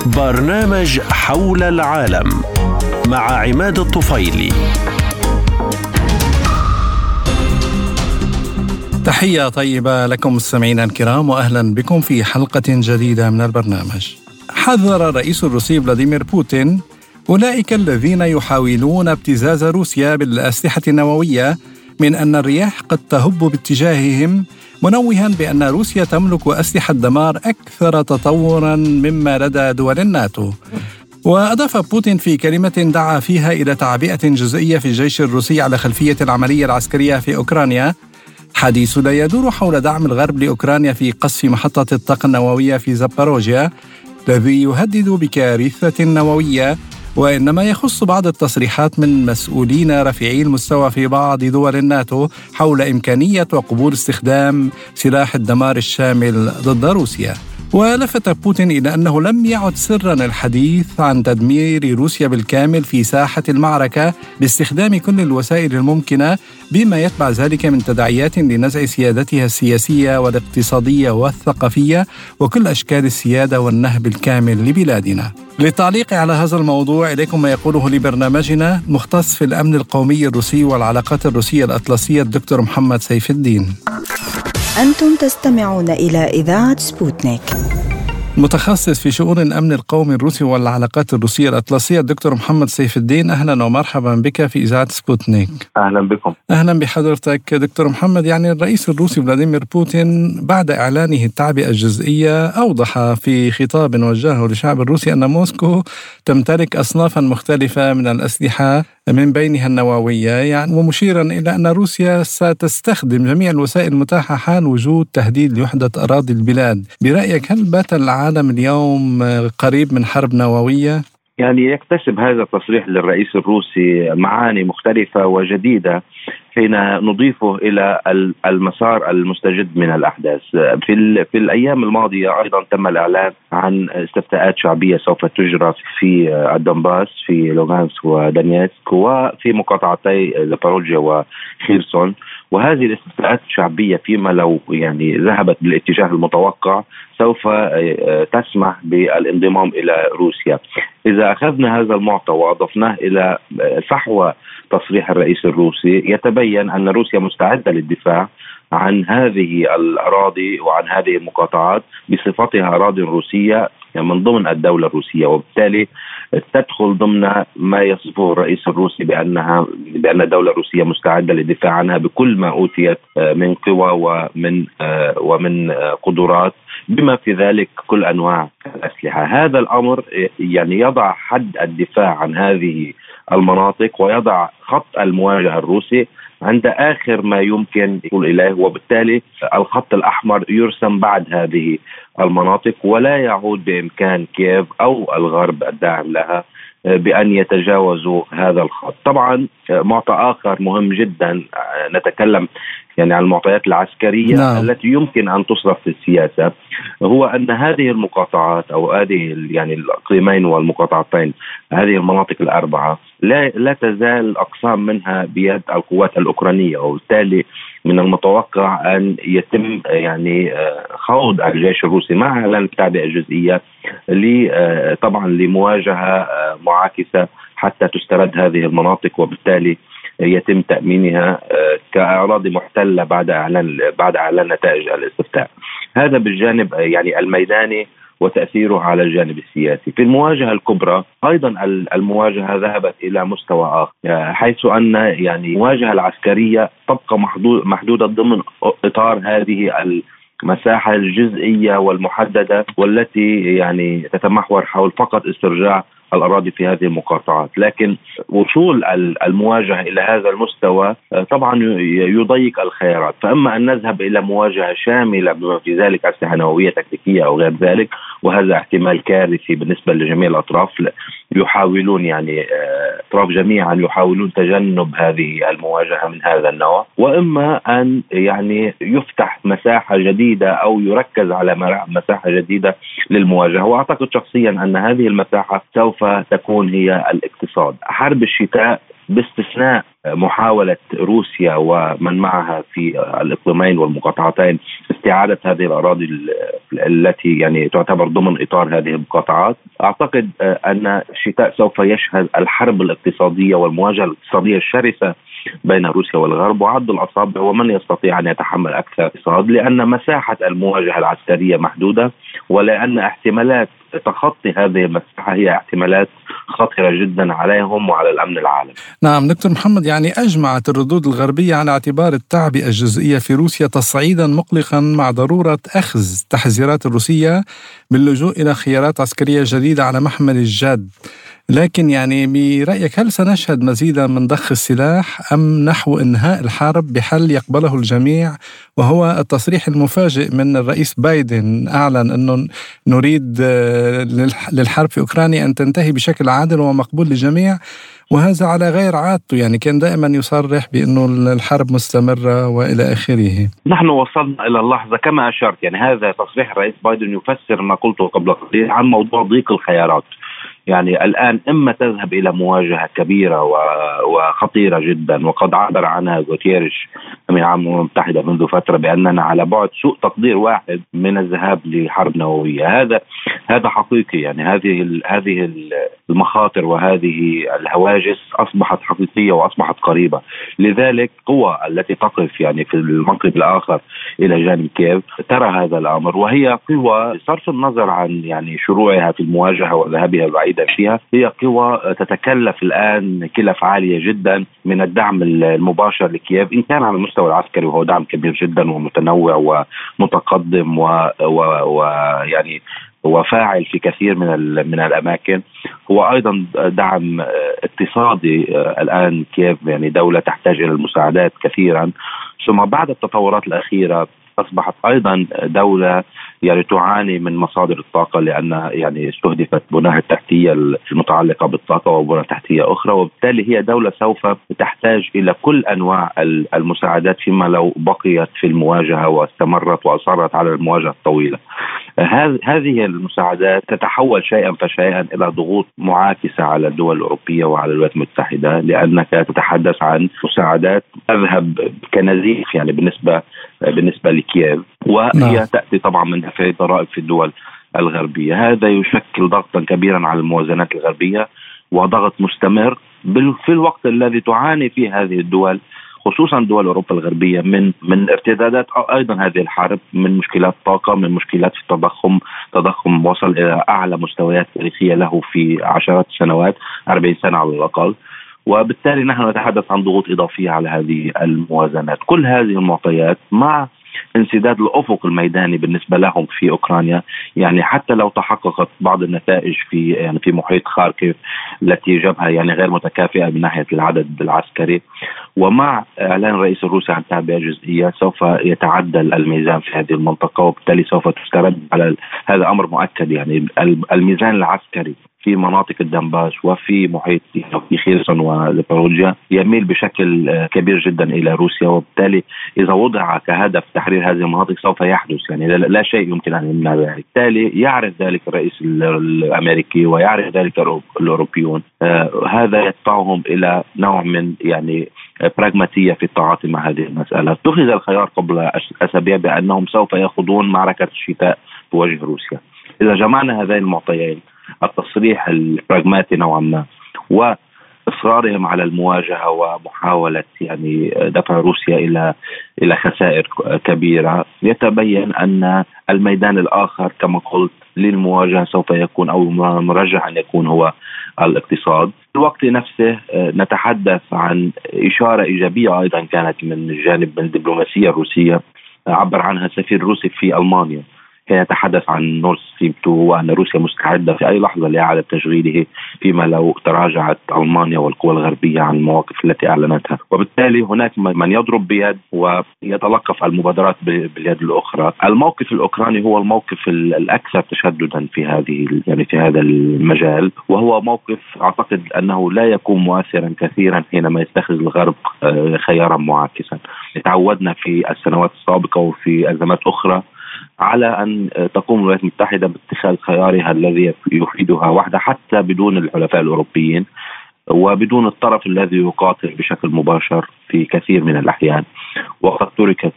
برنامج حول العالم مع عماد الطفيلي. تحية طيبة لكم مستمعينا الكرام، وأهلا بكم في حلقة جديدة من البرنامج. حذر الرئيس الروسي فلاديمير بوتين أولئك الذين يحاولون ابتزاز روسيا بالأسلحة النووية من أن الرياح قد تهب باتجاههم، منوها بأن روسيا تملك أسلحة دمار أكثر تطورا مما لدى دول الناتو. وأضاف بوتين في كلمة دعا فيها إلى تعبئة جزئية في الجيش الروسي على خلفية العملية العسكرية في أوكرانيا: حديثنا يدور حول دعم الغرب لأوكرانيا في قصف محطة الطاقة النووية في زاباروجيا الذي يهدد بكارثة نووية، وإنما يخص بعض التصريحات من مسؤولين رفيعي المستوى في بعض دول الناتو حول إمكانية وقبول استخدام سلاح الدمار الشامل ضد روسيا. ولفت بوتين إلى أنه لم يعد سرا الحديث عن تدمير روسيا بالكامل في ساحة المعركة باستخدام كل الوسائل الممكنة، بما يتبع ذلك من تداعيات لنزع سيادتها السياسية والاقتصادية والثقافية وكل أشكال السيادة والنهب الكامل لبلادنا. للتعليق على هذا الموضوع إليكم ما يقوله لبرنامجنا مختص في الأمن القومي الروسي والعلاقات الروسية الأطلسية الدكتور محمد سيف الدين. أنتم تستمعون إلى إذاعة سبوتنيك. متخصص في شؤون الأمن القومي الروسي والعلاقات الروسية الأطلسية الدكتور محمد سيف الدين، أهلا ومرحبا بك في إذاعة سبوتنيك. أهلا بكم. أهلا بحضرتك دكتور محمد. يعني الرئيس الروسي فلاديمير بوتين بعد إعلانه التعبئة الجزئية أوضح في خطاب وجهه للشعب الروسي أن موسكو تمتلك أصنافا مختلفة من الأسلحة من بينها النووية، يعني ومشيرا إلى أن روسيا ستستخدم جميع الوسائل المتاحة حال وجود تهديد لوحدة أراضي البلاد. برأيك هل بات العالم اليوم قريب من حرب نووية؟ يعني يكتسب هذا التصريح للرئيس الروسي معاني مختلفة وجديدة حين نضيفه إلى المسار المستجد من الأحداث. في الأيام الماضية أيضا تم الإعلان عن استفتاءات شعبية سوف تجرى في الدنباس في لوغانسك ودانيتسك وفي مقاطعتي زاباروجيا وخيرسون، وهذه الاستفتاءات الشعبية فيما لو يعني ذهبت بالاتجاه المتوقع سوف تسمح بالانضمام إلى روسيا. إذا أخذنا هذا المعطى وأضفناه إلى فحوى تصريح الرئيس الروسي يتبين أن روسيا مستعدة للدفاع عن هذه الأراضي وعن هذه المقاطعات بصفتها أراضي روسية من ضمن الدولة الروسية، وبالتالي تدخل ضمن ما يصفه الرئيس الروسي بأن الدولة الروسية مستعدة للدفاع عنها بكل ما أوتيت من قوى ومن قدرات، بما في ذلك كل أنواع الأسلحة. هذا الأمر يعني يضع حد الدفاع عن هذه المناطق ويضع خط المواجهة الروسي عند آخر ما يمكن يقول إليه، وبالتالي الخط الأحمر يرسم بعد هذه المناطق ولا يعود بإمكان كييف أو الغرب الداعم لها بأن يتجاوزوا هذا الخط. طبعا معطى آخر مهم جدا نتكلم يعني عن المعطيات العسكرية التي يمكن أن تصرف في السياسة، هو أن هذه المقاطعات أو هذه يعني الإقليمين والمقاطعتين، هذه المناطق الأربعة لا تزال أقسام منها بيد القوات الأوكرانية، وبالتالي من المتوقع أن يتم يعني خوض الجيش الروسي مع إعلان التعبئة الجزئية طبعا لمواجهة معاكسة حتى تسترد هذه المناطق، وبالتالي يتم تأمينها كأراضي محتلة بعد إعلان نتائج الاستفتاء. هذا بالجانب يعني الميداني وتأثيره على الجانب السياسي. في المواجهة الكبرى أيضا المواجهة ذهبت إلى مستوى آخر، حيث أن يعني المواجهة العسكرية تبقى محدودة ضمن إطار هذه المساحة الجزئية والمحددة والتي يعني تتمحور حول فقط استرجاع الأراضي في هذه المقاطعات، لكن وصول المواجهة إلى هذا المستوى طبعا يضيق الخيارات، فإما أن نذهب إلى مواجهة شاملة بما في ذلك أسلحة نووية تكتيكية أو غير ذلك، وهذا احتمال كارثي بالنسبة لجميع الأطراف يحاولون يعني أطراف جميعا يحاولون تجنب هذه المواجهة من هذا النوع، وإما أن يعني يفتح مساحة جديدة أو يركز على مساحة جديدة للمواجهة. وأعتقد شخصيا أن هذه المساحة سوف تكون هي الاقتصاد. حرب الشتاء باستثناء محاولة روسيا ومن معها في الإقليمين والمقاطعتين استعادة هذه الأراضي التي يعني تعتبر ضمن إطار هذه المقاطعات. أعتقد أن الشتاء سوف يشهد الحرب الاقتصادية والمواجهة الاقتصادية الشرسة بين روسيا والغرب، وعض الأصابع ومن يستطيع أن يتحمل أكثر اقتصاد، لأن مساحة المواجهة العسكرية محدودة، ولأن احتمالات تخطي هذه المساحة هي احتمالات خطرة جدا عليهم وعلى الأمن العالمي. نعم دكتور محمد، يعني أجمعت الردود الغربية على اعتبار التعبئة الجزئية في روسيا تصعيدا مقلقا، مع ضرورة أخذ التحذيرات الروسية باللجوء إلى خيارات عسكرية جديدة على محمل الجد. لكن يعني برأيك هل سنشهد مزيدا من ضخ السلاح أم نحو إنهاء الحرب بحل يقبله الجميع، وهو التصريح المفاجئ من الرئيس بايدن أعلن أنه نريد للحرب في أوكرانيا أن تنتهي بشكل عادل ومقبول للجميع، وهذا على غير عادته، يعني كان دائما يصرح بأنه الحرب مستمرة وإلى آخره. نحن وصلنا إلى اللحظة كما أشرت، يعني هذا تصريح الرئيس بايدن يفسر ما قلته قبل قليل عن موضوع ضيق الخيارات. يعني الآن إما تذهب إلى مواجهة كبيرة وخطيرة جدا، وقد عبر عنها غوتيريش أمين العام للأمم المتحدة منذ فترة بأننا على بعد سوء تقدير واحد من الذهاب لحرب نووية. هذا حقيقي، يعني هذه المخاطر وهذه الهواجس أصبحت حقيقية وأصبحت قريبة. لذلك قوى التي تقف يعني في المنقب الآخر إلى جانب كييف ترى هذا الأمر، وهي قوى صرف النظر عن يعني شروعها في المواجهة وذهابها بعيدا فيها، هي قوى تتكلف الآن كلف عالية جدا من الدعم المباشر لكييف، إن كان على المستوى العسكري وهو دعم كبير جدا ومتنوع ومتقدم ويعني وفاعل في كثير من الأماكن. هو أيضا دعم اقتصادي. الآن كييف يعني دولة تحتاج إلى المساعدات كثيرا، ثم بعد التطورات الأخيرة أصبحت أيضا دولة يعني تعاني من مصادر الطاقة، لأن يعني استهدفت بناها التحتية المتعلقة بالطاقة وبنى تحتية أخرى، وبالتالي هي دولة سوف تحتاج إلى كل أنواع المساعدات فيما لو بقيت في المواجهة واستمرت وأصرت على المواجهة الطويلة. هذه المساعدات تتحول شيئا فشيئا إلى ضغوط معاكسة على الدول الأوروبية وعلى الولايات المتحدة، لأنك تتحدث عن مساعدات تذهب كنزيف يعني بالنسبة لكييف، وهي تأتي طبعا من دفع ضرائب في الدول الغربية. هذا يشكل ضغطا كبيرا على الموازنات الغربية وضغط مستمر في الوقت الذي تعاني فيه هذه الدول، خصوصا دول أوروبا الغربية، من ارتدادات أيضا هذه الحرب، من مشكلات طاقة، من مشكلات في تضخم وصل إلى أعلى مستويات تاريخية له في عشرات السنوات، 40 سنة على الأقل. وبالتالي نحن نتحدث عن ضغوط إضافية على هذه الموازنات. كل هذه المعطيات مع انسداد الأفق الميداني بالنسبة لهم في أوكرانيا، يعني حتى لو تحققت بعض النتائج في محيط خاركيف التي جبهة يعني غير متكافئة من ناحية العدد العسكري، ومع إعلان الرئيس الروسي عن تعبئة جزئية سوف يتعدل الميزان في هذه المنطقة، وبالتالي سوف تسترد على هذا أمر مؤكد. يعني الميزان العسكري في مناطق الدنباس وفي محيط في خيرسون وزابوروجيا يميل بشكل كبير جدا إلى روسيا، وبالتالي إذا وضع كهدف تحرير هذه المناطق سوف يحدث، يعني لا شيء يمكن أن يمنع ذلك. بالتالي يعرف ذلك الرئيس الأمريكي ويعرف ذلك الأوروبيون. هذا يدفعهم إلى نوع من يعني براغماتية في التعاطي مع هذه المسألة. اتخذ الخيار قبل أسابيع بأنهم سوف يخوضون معركة الشتاء بوجه روسيا. إذا جمعنا هذين المعطيين، التصريح البراغماتي نوعا ما وإصرارهم على المواجهة ومحاولة يعني دفع روسيا إلى خسائر كبيرة، يتبين أن الميدان الآخر كما قلت للمواجهة سوف يكون أو مرجح أن يكون هو الاقتصاد. في الوقت نفسه نتحدث عن إشارة إيجابية أيضا كانت من الجانب من الدبلوماسية الروسية، عبر عنها السفير الروسي في ألمانيا، كان يتحدث عن نورد ستريم 2 وأن روسيا مستعدة في أي لحظة لإعادة تشغيله فيما لو تراجعت ألمانيا والقوى الغربية عن المواقف التي أعلنتها. وبالتالي هناك من يضرب بيد ويتلقف المبادرات باليد الأخرى. الموقف الأوكراني هو الموقف الأكثر تشددا في هذا المجال، وهو موقف أعتقد أنه لا يكون مؤثرا كثيرا حينما يتخذ الغرب خيارا معاكسا. تعودنا في السنوات السابقة وفي أزمات أخرى على أن تقوم الولايات المتحدة باتخاذ خيارها الذي يفيدها وحدها حتى بدون الحلفاء الأوروبيين. وبدون الطرف الذي يقاتل بشكل مباشر في كثير من الأحيان. وقد تركت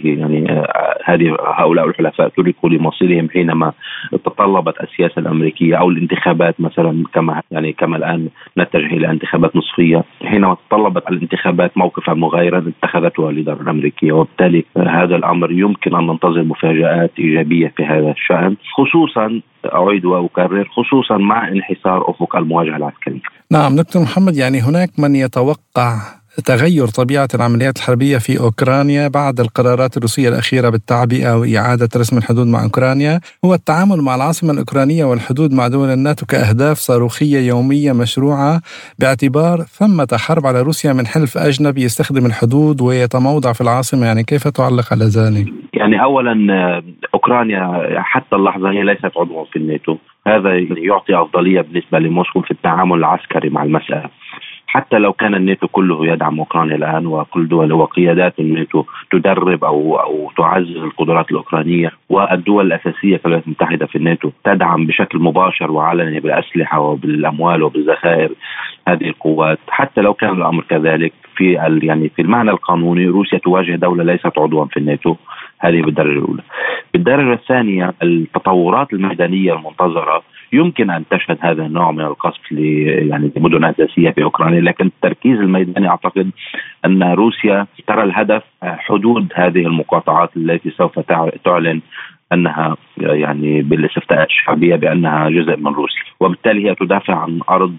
هذه هؤلاء الحلفاء تركوا لمصيرهم حينما تطلبت السياسة الأمريكية أو الانتخابات، مثلا كما الآن نتجه إلى انتخابات نصفية. حينما تطلبت الانتخابات موقفا مغايرا اتخذته الإدارة الأمريكية، وبالتالي هذا الأمر يمكن أن ننتظر مفاجآت إيجابية في هذا الشأن، خصوصا أعيد وأكرر خصوصا مع انحسار أفق المواجهة العسكرية. نعم دكتور محمد، يعني هناك من يتوقع تغير طبيعة العمليات الحربية في أوكرانيا بعد القرارات الروسية الأخيرة بالتعبئة وإعادة رسم الحدود مع أوكرانيا، هو التعامل مع العاصمة الأوكرانية والحدود مع دول الناتو كأهداف صاروخية يومية مشروعة، باعتبار ثمة حرب على روسيا من حلف أجنبي يستخدم الحدود ويتموضع في العاصمة. يعني كيف تعلق على ذلك؟ يعني أولا أوكرانيا حتى اللحظة هي ليست عضوا في الناتو، هذا يعطي أفضلية بالنسبة لموسكو في التعامل العسكري مع المسألة. حتى لو كان الناتو كله يدعم أوكرانيا الآن، وكل دول وقيادات الناتو تدرب أو تعزز القدرات الأوكرانية، والدول الأساسية كالولايات المتحدة في الناتو تدعم بشكل مباشر وعلني بالأسلحة وبالأموال وبالذخائر هذه القوات، حتى لو كان الأمر كذلك في المعنى القانوني روسيا تواجه دولة ليست عضوا في الناتو. هذه بالدرجة الأولى. بالدرجة الثانية التطورات الميدانية المنتظرة يمكن أن تشهد هذا النوع من القصف لمدن أساسية في أوكرانيا، لكن التركيز الميداني أعتقد أن روسيا ترى الهدف حدود هذه المقاطعات التي سوف تعلن أنها بالاستفتاءات الشعبية بأنها جزء من روسيا، وبالتالي هي تدافع عن أرض،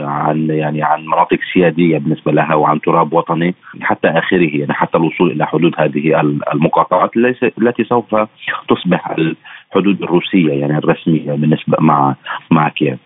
عن مناطق سيادية بالنسبة لها وعن تراب وطني حتى آخره، حتى الوصول إلى حدود هذه المقاطعات التي سوف تصبح الحدود الروسية الرسمية بالنسبة مع كييف.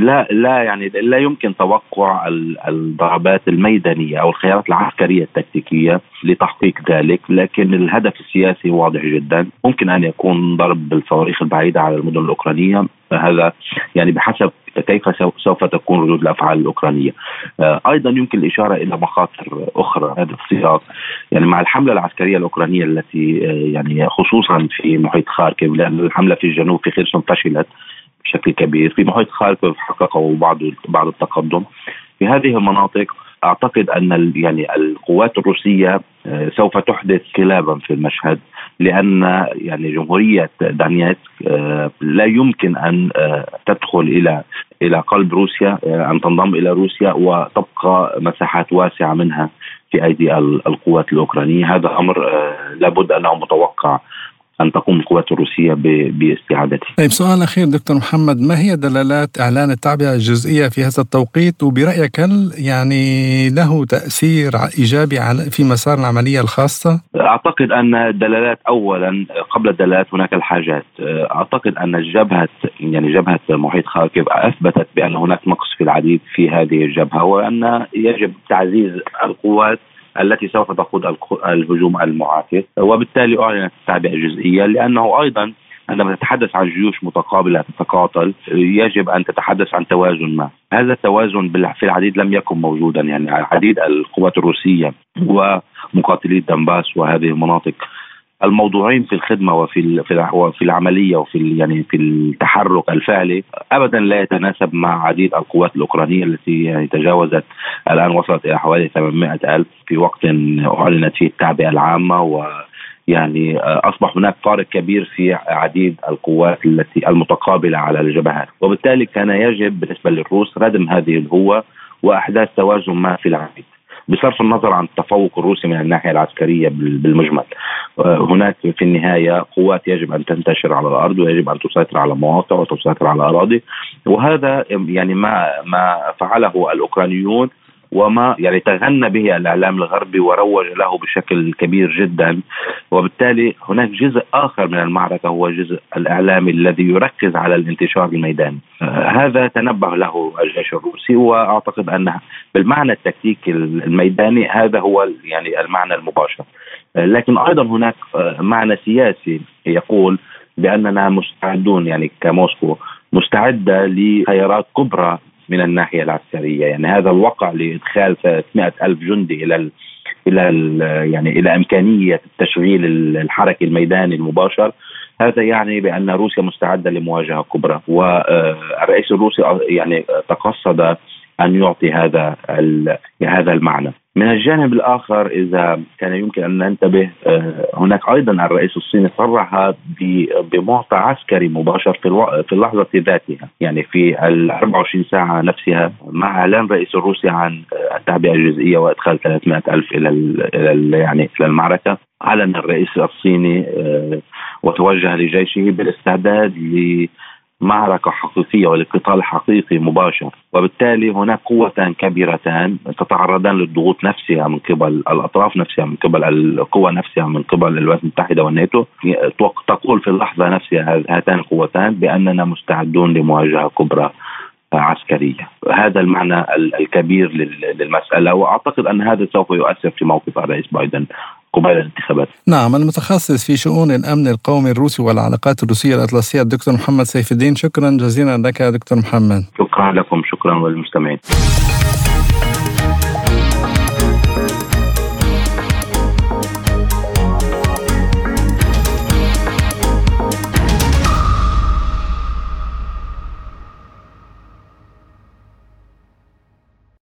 لا يمكن توقع الضربات الميدانية أو الخيارات العسكرية التكتيكية لتحقيق ذلك، لكن الهدف السياسي واضح جدا. ممكن أن يكون ضرب بالصواريخ البعيدة على المدن الأوكرانية، هذا بحسب كيف سوف تكون ردود الأفعال الأوكرانية. أيضا يمكن الإشارة إلى مخاطر أخرى هذا السياق، مع الحملة العسكرية الأوكرانية التي خصوصا في محيط خاركيف، لأن الحملة في الجنوب في خيرسون فشلت بشكل كبير. في محيط خاركيف حققوا بعض التقدم في هذه المناطق. أعتقد أن القوات الروسية سوف تحدث انقلابا في المشهد، لأن جمهورية دانيتسك لا يمكن أن تدخل إلى قلب روسيا، أن تنضم إلى روسيا وتبقى مساحات واسعة منها في أيدي القوات الأوكرانية. هذا أمر لابد أنه متوقع أن تقوم القوات الروسية باستعادته. طيب سؤال أخير دكتور محمد، ما هي دلالات إعلان التعبئة الجزئية في هذا التوقيت، وبرأيك هل له تأثير إيجابي في مسار العملية الخاصة؟ أعتقد أن الدلالات أولا قبل الدلالات هناك الحاجات. أعتقد أن جبهة محيط خاركيف أثبتت بأن هناك نقص في العديد في هذه الجبهة، وأن يجب تعزيز القوات التي سوف تقود الهجوم المعاكس، وبالتالي أعلنت التعبئة الجزئية، لأنه أيضا عندما تتحدث عن جيوش متقابلة تتقاتل يجب أن تتحدث عن توازن ما. هذا التوازن في العديد لم يكن موجودا، عديد القوات الروسية ومقاتلي دنباس وهذه المناطق الموضوعين في الخدمة وفي العملية وفي في التحرك الفعلي أبدا لا يتناسب مع عديد القوات الأوكرانية التي تجاوزت الآن، وصلت إلى حوالي 800,000 في وقت أعلنت فيه التعبئة العامة. أصبح هناك فارق كبير في عديد القوات المتقابلة على الجبهات، وبالتالي كان يجب بالنسبة للروس ردم هذه الهوة وأحداث توازن ما في العديد، بصرف النظر عن التفوق الروسي من الناحية العسكرية بالمجمل. هناك في النهاية قوات يجب أن تنتشر على الأرض، ويجب أن تسيطر على مواقع وتسيطر على أراضي، وهذا ما فعله الأوكرانيون وما تغنى به الإعلام الغربي وروج له بشكل كبير جدا. وبالتالي هناك جزء آخر من المعركة هو جزء الإعلامي الذي يركز على الانتشار الميداني. هذا تنبه له الجيش الروسي، وأعتقد أن بالمعنى التكتيكي الميداني هذا هو المعنى المباشر. لكن أيضا هناك معنى سياسي يقول بأننا مستعدون، كموسكو مستعدة لخيارات كبرى من الناحية العسكرية. هذا الوقع لإدخال 300,000 جندي إلى إمكانية تشغيل الحركة الميداني المباشر، هذا بأن روسيا مستعدة لمواجهة كبرى. والرئيس الروسي تقصد أن يعطي هذا المعنى. من الجانب الآخر، إذا كان يمكن أن ننتبه، هناك أيضا الرئيس الصيني صرح بمعطى عسكري مباشر في اللحظة ذاتها، يعني في 24 ساعة نفسها، مع إعلان الرئيس الروسي عن التعبئة الجزئية وإدخال 300,000 إلى المعركة. أعلن الرئيس الصيني وتوجه لجيشه بالاستعداد معركة حقيقية ولقتال حقيقي مباشر، وبالتالي هناك قوتان كبيرتان تتعرضان للضغوط نفسها من قبل الأطراف نفسها، من قبل القوى نفسها، من قبل الولايات المتحدة والناتو. تقول في اللحظة نفسها هاتان القوتان بأننا مستعدون لمواجهة كبرى عسكرية. هذا المعنى الكبير للمسألة، وأعتقد أن هذا سوف يؤثر في موقف الرئيس بايدن قبيل الانتخابات. نعم، المتخصص في شؤون الأمن القومي الروسي والعلاقات الروسية الأطلسية الدكتور محمد سيف الدين، شكرا جزيلا لك دكتور محمد. شكرا لكم، شكرا للمستمعين.